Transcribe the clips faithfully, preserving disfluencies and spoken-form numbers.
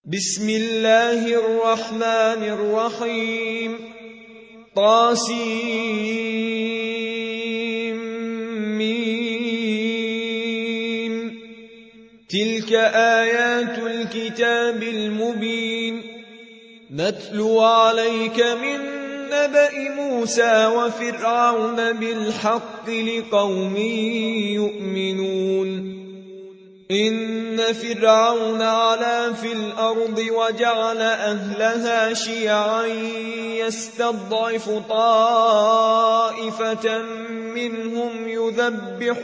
بسم الله الرحمن الرحيم طاسيم تلك آيات الكتاب المبين نتلو عليك من نبأ موسى وفرعون بالحق لقوم يؤمنون إن فرعون علا في الأرض وجعل أهلها شيعا يستضعف طائفة منهم يذبح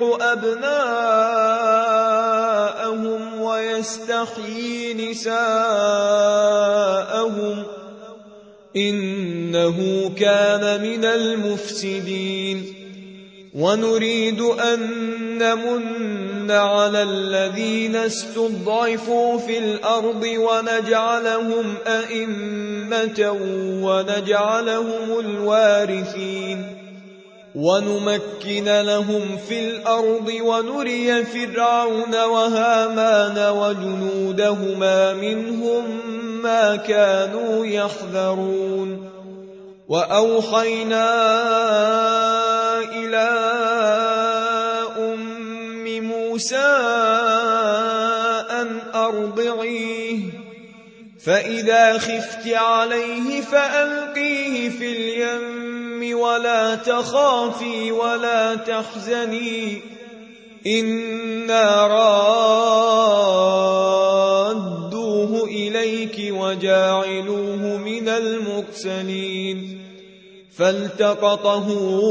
أبناءهم ويستحيي نساءهم إنه كان من المفسدين ونريد أن نمن على الذين استضعفوا في الأرض ونجعلهم أئمة ونجعلهم الوارثين ونمكن لهم في الأرض ونري فرعون وهامان وجنودهما منهم ما كانوا يحذرون وأوحينا إلى أم موسى أن أرضعيه فإذا خفت عليه فألقيه في اليم ولا تخافي ولا تحزني إنا رادوه إليك وجاعلوه من المرسلين فالتقطه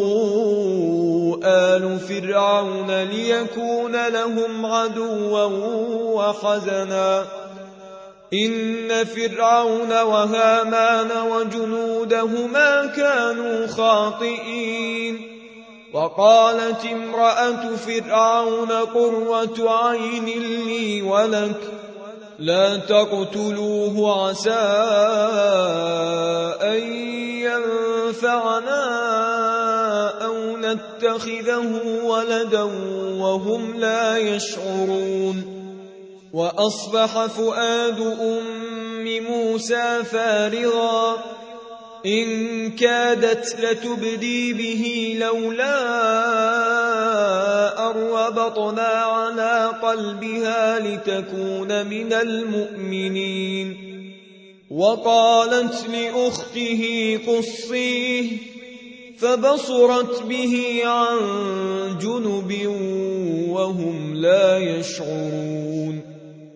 آل فرعون ليكون لهم عدوا وحزنا إن فرعون وهامان وجنودهما كانوا خاطئين وقالت امرأة فرعون قرة عين لي ولك لا تقتلوه عسى أن ينفعنا أو نتخذه ولدا وهم لا يشعرون وأصبح فؤاد أم موسى فارغا إن كادت لتبدي به لولا أن ربطنا على قلبها لتكون من المؤمنين وقالت لأخته قصيه فبصرت به عن جنب وهم لا يشعرون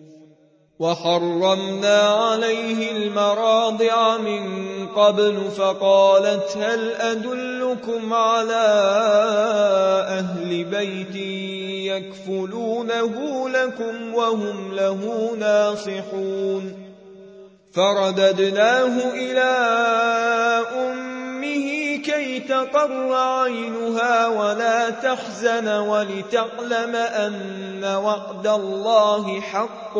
وحرمنا عليه المراضع من قبل فقالت هل أدلكم على أهل بيت يكفلونه لكم وهم له ناصحون فرددناه إلى أمه كي تقر عينها ولا تحزن ولتعلم أن وعد الله حق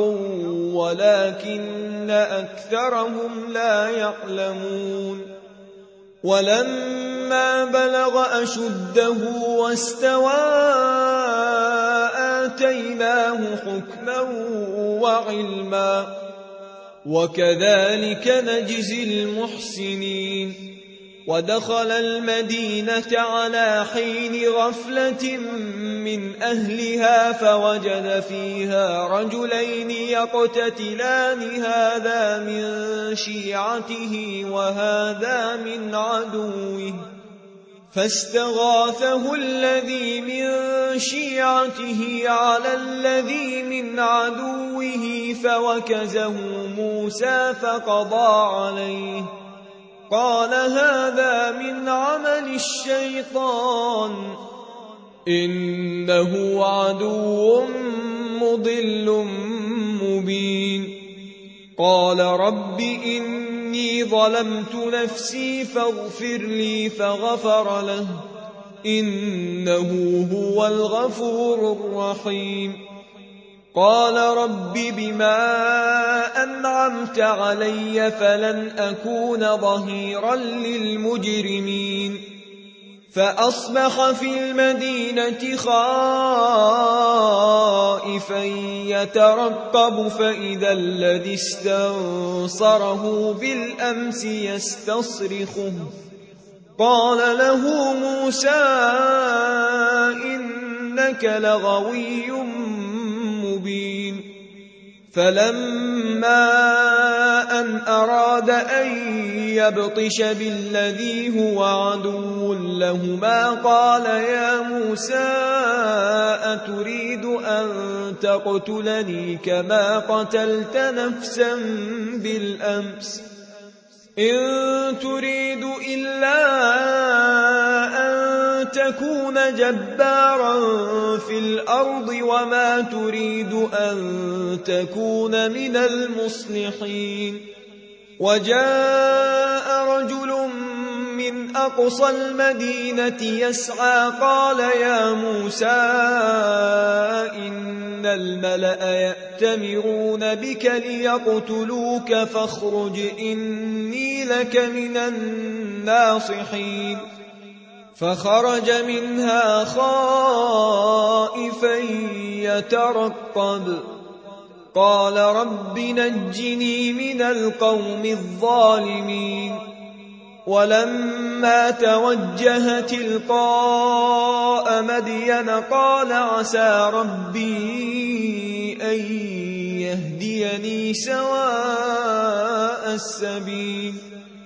ولكن أكثرهم لا يعلمون ولما بلغ أشده واستوى آتيناه حكما وعلما وكذلك نجزي المحسنين ودخل المدينة على حين غفلة من أهلها فوجد فيها رجلين يقتتلان هذا من شيعته وهذا من عدوه فاستغاثه الذي من شيعته على الذي من عدوه فوكزه موسى فقضى عليه قال هذا من عمل الشيطان إنه عدو مضل مبين قال رب إني ظلمت نفسي فاغفر لي فغفر له إنه هو الغفور الرحيم قال رب بما أنعمت علي فلن أكون ظهيرا للمجرمين فأصبح في المدينة خائفا يترقب فإذا الذي استنصره بالأمس يستصرخه قال له موسى إنك لغوي مبين فلما أن أراد أن يبطش بالذي هو عدو لهما قال يا موسى أتريد أن تقتلني كما قتلت نفسا بالأمس إن تريد إلا أن تكون جبارا في الأرض وما تريد أن تكون من المصلحين وجاء رجل من أقصى المدينة يسعى قال يا موسى إن الملأ يأتمرون بك ليقتلوك فاخرج إني لك من الناصحين فخرج منها خائفا يترقب قال رب نجني من القوم الظالمين ولما توجه تلقاء مدين قال عسى ربي أن يهديني سواء السبيل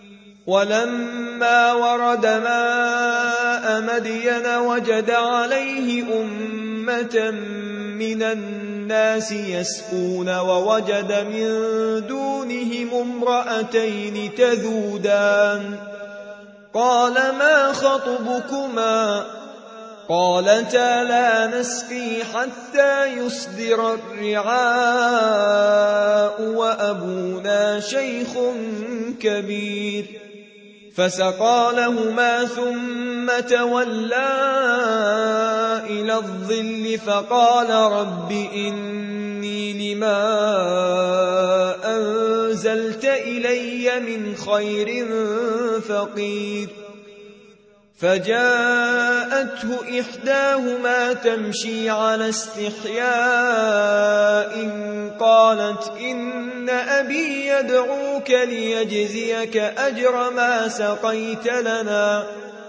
ولما ورد ماء مدين وجد عليه أمة من الناس يسقون ووجد من دونهم امرأتين تذودان قال ما خطبكما قالتا لا نسقي حتى يصدر الرعاء وأبونا شيخ كبير فسقى لهما ثم تولى إلى الظل فقال رب إني لما أنزلت إلي من خير فقير فجاءته إحداهما تمشي على استحياء قالت إن أبي يدعوك ليجزيك أجر ما سقيت لنا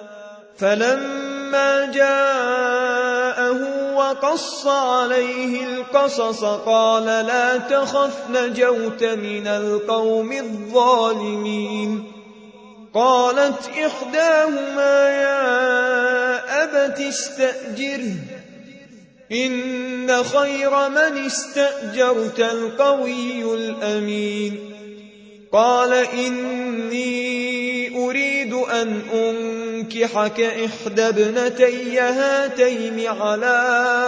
فلما جاءه وقص عليه القصص قال لا تخف نجوت من القوم الظالمين قالت إحداهما يا أبت استأجره إن خير من استأجرت القوي الأمين قال إني أريد أن أنكحك إحدى ابنتي هاتين على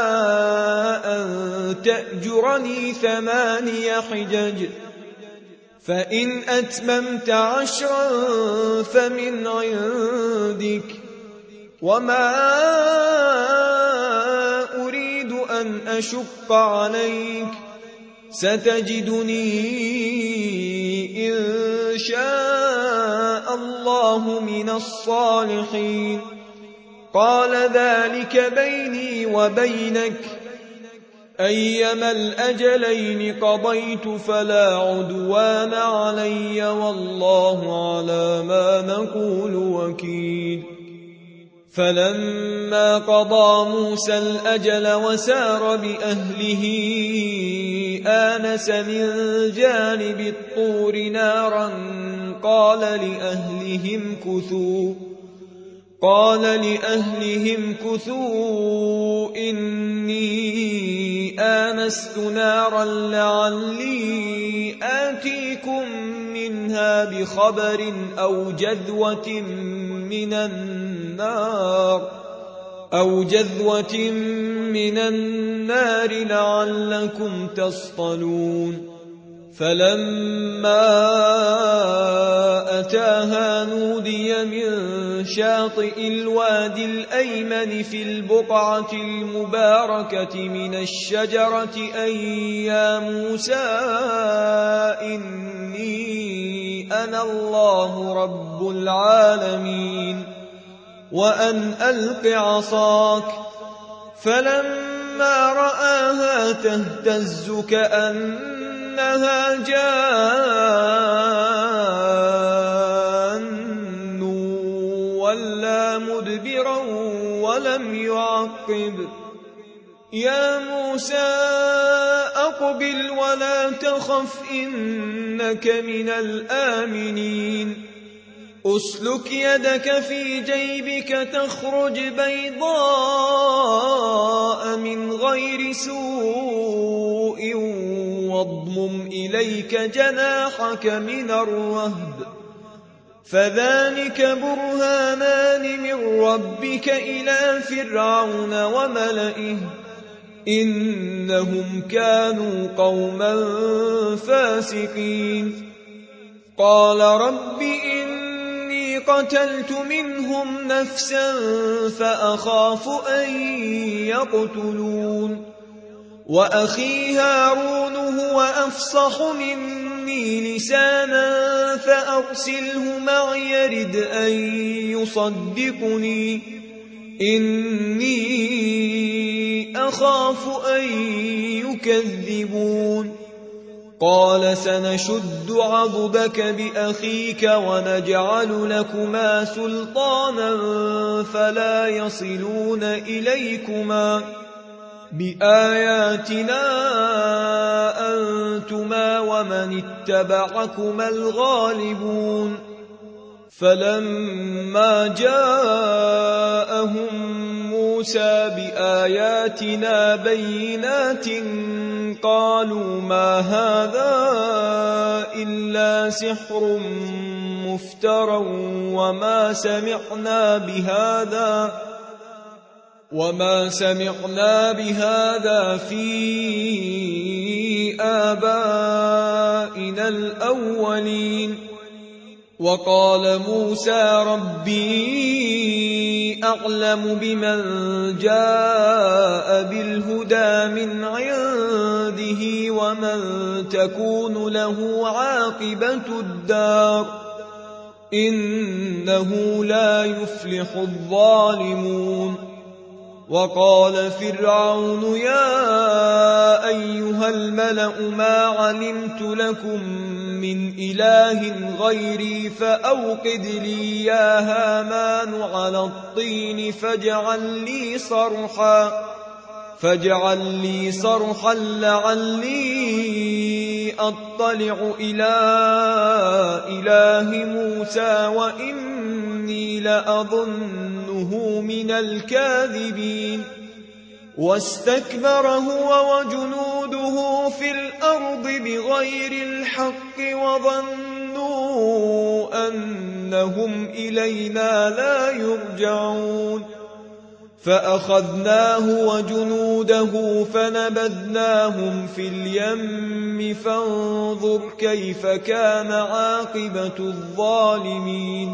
أن تأجرني ثماني حجج فإن أتممت عشرا فمن عندك وما أريد أن أشق عليك ستجدني إن شاء الله من الصالحين قال ذلك بيني وبينك أيما الأجلين قضيت فلا عدوان علي والله على ما نقول وكيل فلما قضى موسى الأجل وسار بأهله آنس من جانب الطور نارا قال لأهلهم كثوا قال لأهلهم كثوا إني آنست نارا لعلي آتيكم منها بخبر أو جذوة من النار أو جذوة من النار لعلكم تصطلون فلما أتاها نودي من شاطئ الوادي الأيمن في البقعة المباركة من الشجرة أن يا موسى إني أنا الله رب العالمين وأن ألق عصاك. فلما رآها تهتز كأنها جان ولا مدبرا ولم يعقب. يا موسى أقبل ولا تخف إنك من الآمنين. أسلك يدك في جيبك تخرج بيضاء من غير سوء واضمم إليك جناحك من الرهب فذلك برهانان من ربك إلى فرعون وملئه إنهم كانوا قوما فاسقين. قال رب إني قتلت منهم نفسا فأخاف أن يقتلون وأخي هارون هو أفصح مني لسانا فأرسله معي يرد أن يصدقني إني أخاف أن يكذبون. قال سنشد عضدك بأخيك ونجعل لكما سلطانا فلا يصلون إليكما بآياتنا أنتما ومن اتبعكما الغالبون. فلما جاءهم موسى بآياتنا بينات قالوا ما هذا إلا سحر مفترى وما سمعنا بهذا وما سمعنا بهذا في آبائنا الأولين. وقال موسى ربي أعلم بمن جاء بالهدى من عنده ومن تكون له عاقبة الدار إنه لا يفلح الظالمون. وقال فرعون يا أيها الملأ ما علمت لكم من إله غيري فأوقد لي يا هامان على الطين فاجعل لي صرحا فاجعل لي صرحا لعلي أطلع إلى إله موسى وإني لأظنه من الكاذبين. واستكبر هو وجنوده في الأرض بغير الحق وظنوا أنهم إلينا لا يرجعون. فأخذناه وجنوده فنبذناهم في اليم فانظر كيف كان عاقبة الظالمين.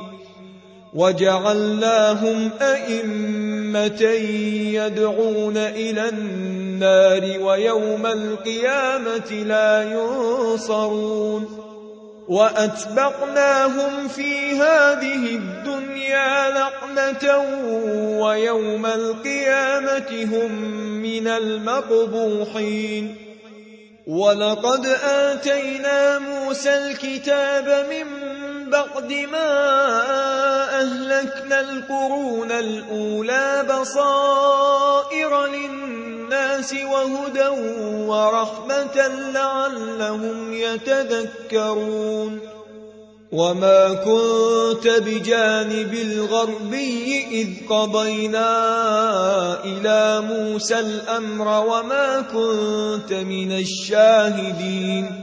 وجعلناهم أئمة يدعون إلى النار ويوم القيامة لا ينصرون. وأتبعناهم في هذه الدنيا لعنة ويوم القيامة هم من المقبوحين. ولقد آتينا موسى الكتاب من بعد ما أهلكنا القرون الأولى بصائر للناس وهدى ورحمة لعلهم يتذكرون. وما كنت بجانب الغربي إذ قضينا إلى موسى الأمر وما كنت من الشاهدين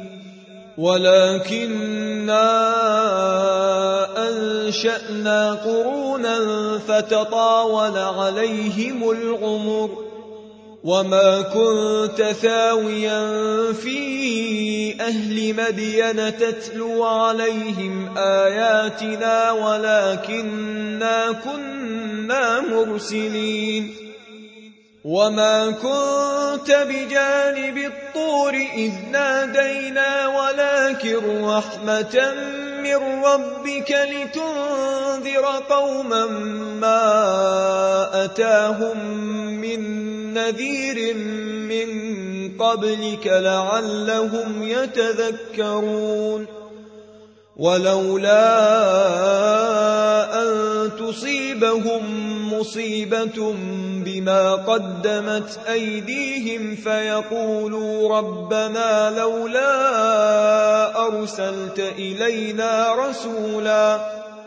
ولكننا أنشأنا قرونا فتطاول عليهم العمر وما كنت ثاويا في أهل مدين تتلو عليهم آياتنا ولكننا كنا مرسلين. وما كنت بجانب الطور إذ نادينا ولكن رحمة من ربك لتنذر قوما ما أتاهم من نذير من قبلك لعلهم يتذكرون ولولا أن تصيبهم مصيبة بما قدمت أيديهم فيقولوا ربنا لولا أرسلت إلينا رسولا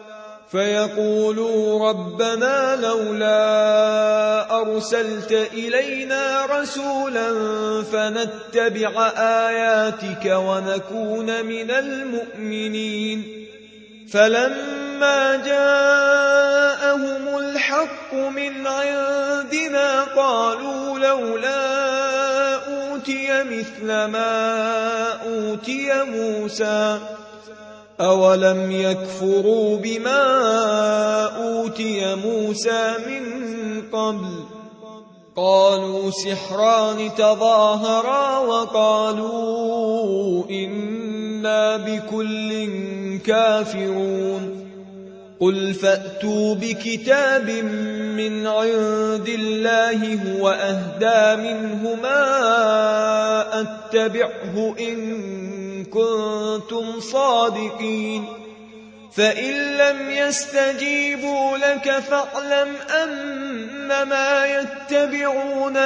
فيقولوا ربنا لولا أرسلت إلينا رسولا فنتبع آياتك ونكون من المؤمنين فلما جاءهم الحق من عندنا قالوا لولا أوتي مثل ما أوتي موسى أولم يكفروا بما أوتي موسى من قبل قالوا سحران تظاهرا وقالوا إنا بكل كافرون قل فأتوا بكتاب من عند الله هو أهدى منهما أتبعه إن كنتم صادقين فإن لم يستجيبوا لك فاعلم أنما يتبعون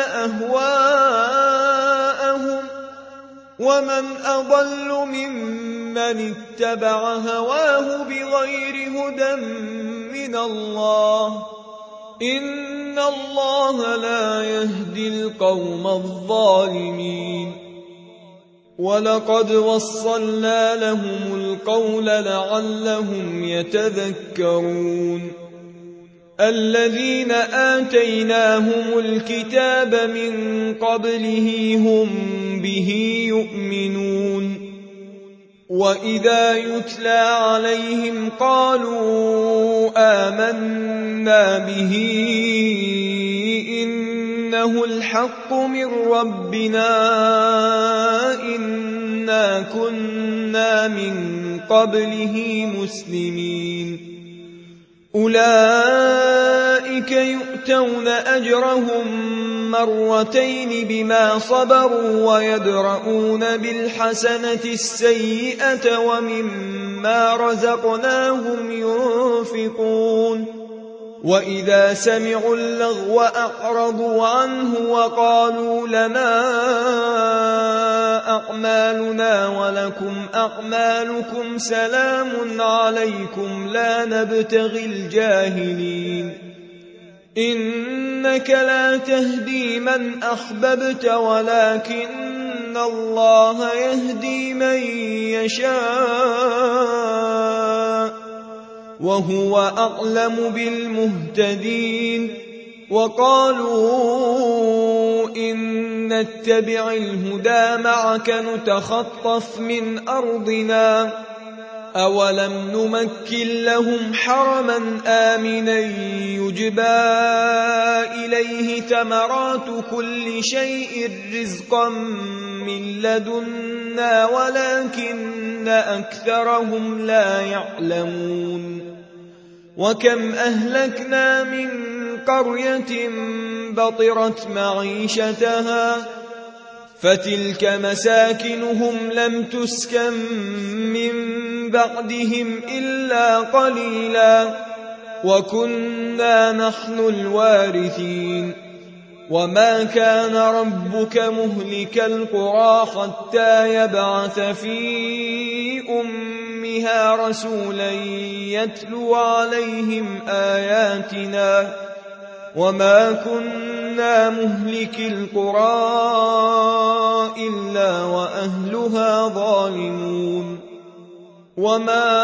أهواءهم ومن أضل ممن اتبع هواه بغير هدى من الله إن الله لا يهدي القوم الظالمين ولقد وصلنا لهم القول لعلهم يتذكرون الذين آتيناهم الكتاب من قبله هم به يؤمنون وإذا يتلى عليهم قالوا آمنا به إنه الحق من ربنا إنا كنا من قبله مسلمين أولئك يؤتون أجرهم مرتين بما صبروا ويدرؤون بالحسنة السيئة ومما رزقناهم ينفقون وإذا سمعوا اللغو أعرضوا عنه وقالوا لنا أعمالنا ولكم أعمالكم سلام عليكم لا نبتغي الجاهلين إنك لا تهدي من أحببت ولكن الله يهدي من يشاء وهو أعلم بالمهتدين وقالوا إن نتبع الهدى معك نتخطف من أرضنا أولم نمكن لهم حرما آمنا يجبى إليه ثمرات كل شيء رزقا من لدنا ولكن أكثرهم لا يعلمون وكم أهلكنا من قرية بطرت معيشتها فتلك مساكنهم لم تسكن من بعدهم إلا قليلا وكنا نحن الوارثين وما كان ربك مهلك القرى حتى يبعث في أمها رسولا يتلو عليهم آياتنا وما كنا مهلك القرى إلا وأهلها ظالمون وما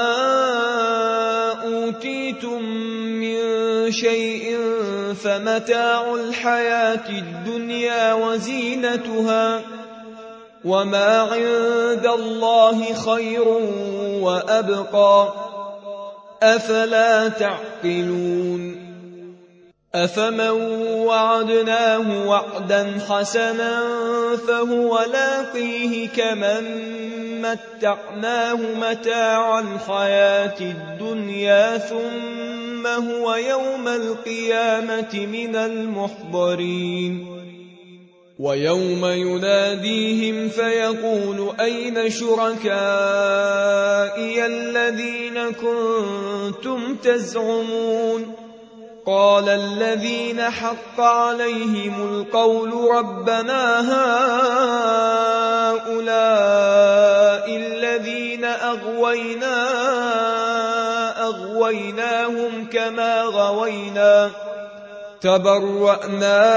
أوتيتم من شيء فمتاع الحياة الدنيا وزينتها وما عند الله خير وأبقى أفلا تعقلون أفمن وعدناه وعدا حسنا فهو لاقيه كمن متعناه متاع الحياة الدنيا ثم هو يوم القيامة من المحضرين ويوم يناديهم فيقول أين شركائي الذين كنتم تزعمون قال الذين حق عليهم القول ربنا هؤلاء الذين أغوينا أغويناهم كما غوينا تبرأنا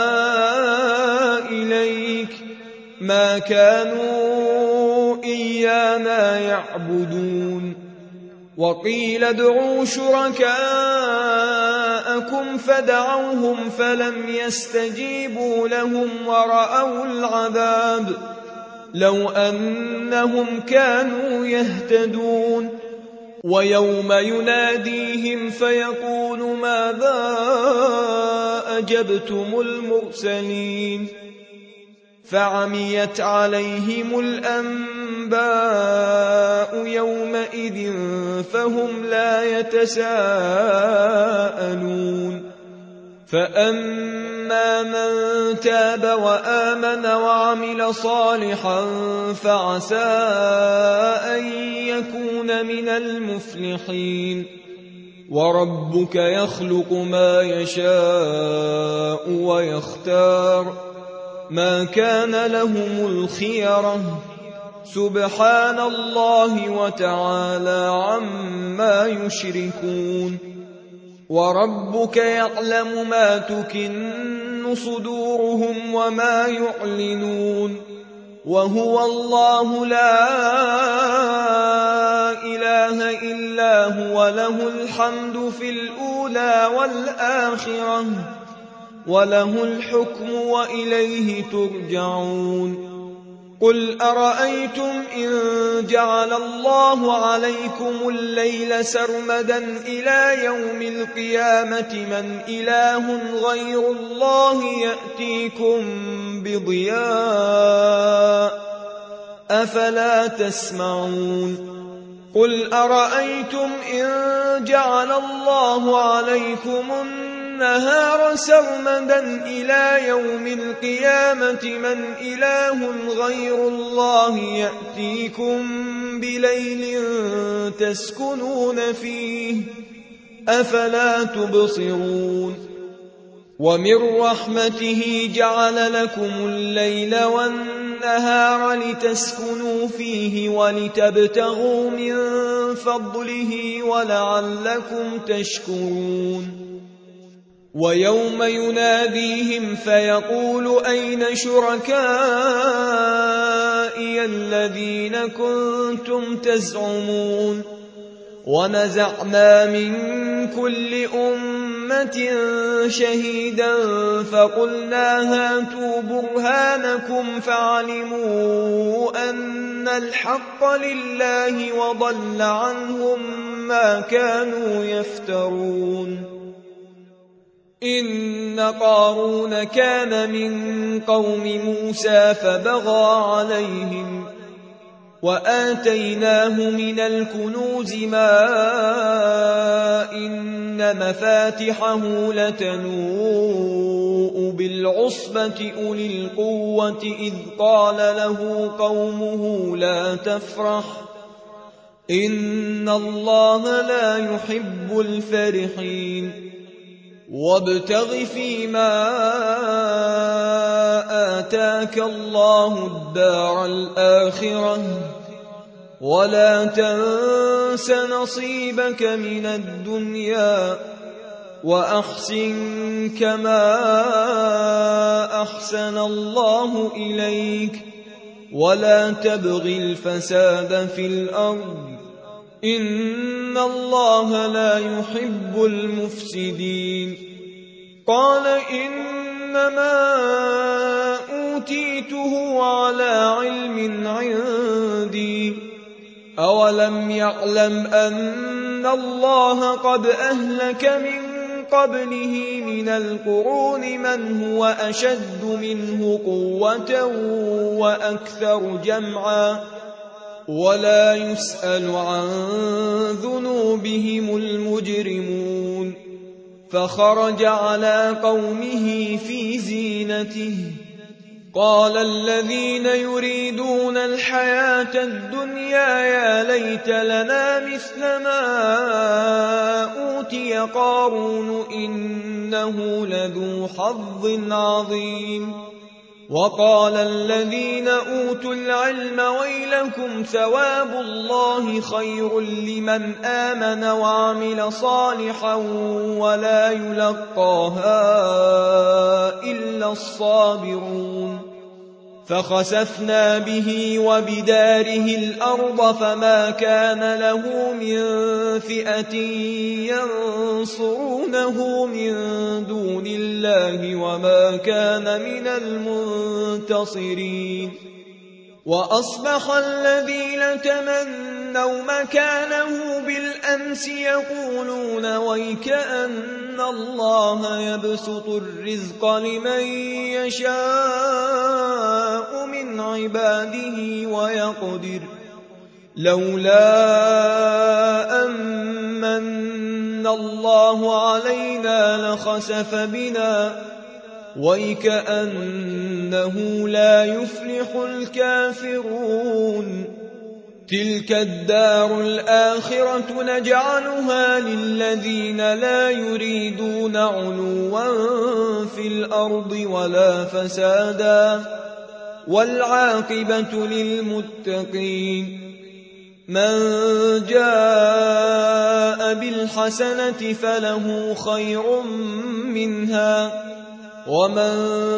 إليك ما كانوا إيانا يعبدون وقيل ادعوا شركاءكم فدعوهم فلم يستجيبوا لهم ورأوا العذاب لو أنهم كانوا يهتدون ويوم يناديهم فيقول ماذا أجبتم المرسلين فعميت عليهم الأنباء يومئذ فهم لا يتساءلون فأما من تاب وآمن وعمل صالحا فعسى أن يكون من المفلحين وربك يخلق ما يشاء ويختار ما كان لهم الخيرة سبحان الله وتعالى عما يشركون وربك يعلم ما تكن صدورهم وما يعلنون وهو الله لا إله إلا هو له الحمد في الأولى والآخرة وله الحكم وإليه ترجعون قل أرأيتم إن جعل الله عليكم الليل سرمدا إلى يوم القيامة من إله غير الله يأتيكم بضياء أفلا تسمعون قل أرأيتم إن جعل الله عليكم النهار سرمدا إلى يوم القيامة من إله غير الله يأتيكم بليل تسكنون فيه أفلا تبصرون ومن رحمته جعل لكم الليل والنهار لتسكنوا فيه ولتبتغوا من فضله ولعلكم تشكرون ويوم يناديهم فيقول أين شركائي الذين كنتم تزعمون ونزعنا من كل أمة شهيدا فقلنا هاتوا برهانكم فعلموا أن الحق لله وضل عنهم ما كانوا يفترون إن قارون كان من قوم موسى فبغى عليهم وآتيناه من الكنوز ما إن مفاتحه لتنوء بالعصبة أولي القوة إذ قال له قومه لا تفرح إن الله لا يحب الفرحين وابتغ فيما آتاك الله الدار الآخرة ولا تنس نصيبك من الدنيا وأحسن كما أحسن الله إليك ولا تبغ الفساد في الأرض إن الله لا يحب المفسدين قال إنما أوتيته على علم عندي أولم يعلم أن الله قد أهلك من قبله من القرون من هو أشد منه قوة وأكثر جمعا ولا يسأل عن ذنوبهم المجرمون فخرج على قومه في زينته قال الذين يريدون الحياة الدنيا يا ليت لنا مثل ما أوتي قارون إنه لذو حظ عظيم وقال الذين أوتوا العلم ويلكم ثواب الله خير لمن آمن وعمل صالحا ولا يلقاها إلا الصابرون فخسفنا به وبداره الأرض فما كان له من فئة ينصرونه من دون الله وما كان من المنتصرين وأصبح الذين تمنوا مكانه بالأمس يقولون ويكأن الله يبسط الرزق لمن يشاء من عباده ويقدر لولا أمن الله علينا لخسف بنا ويكأنه لا يفلح الكافرون تلك الدار الآخرة نجعلها للذين لا يريدون علوا في الأرض ولا فسادا والعاقبة للمتقين من جاء بالحسنة فله خير منها ومن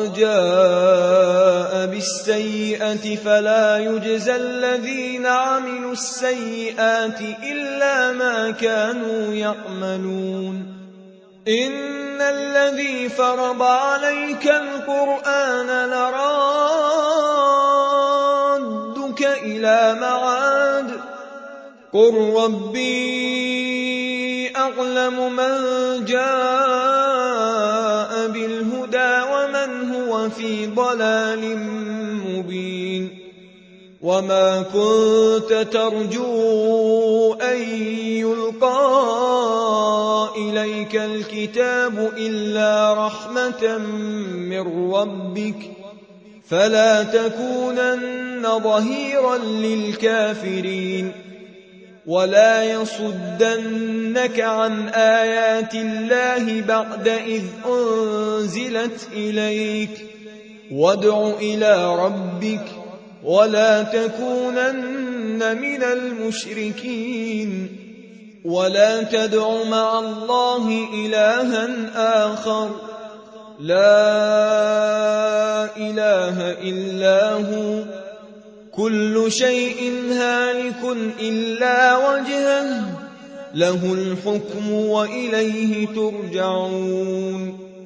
جاء بالسيئة فلا يجزى الذين عملوا السيئات إلا ما كانوا يعملون إن الذي فرض عليك القرآن لرادك إلى معاد قل ربي أعلم من جاء بالهدى ومن هو في ضلال مبين وما كنت ترجو أن يلقى إليك الكتاب إلا رحمة من ربك فلا تكونن ظهيرا للكافرين ولا يصدنك عن آيات الله بعد إذ أنزلت إليك وادع إلى ربك ولا تكونن من المشركين ولا تدع مع الله إلها آخر لا إله إلا هو كل شيء هالك إلا وجهه له الحكم وإليه ترجعون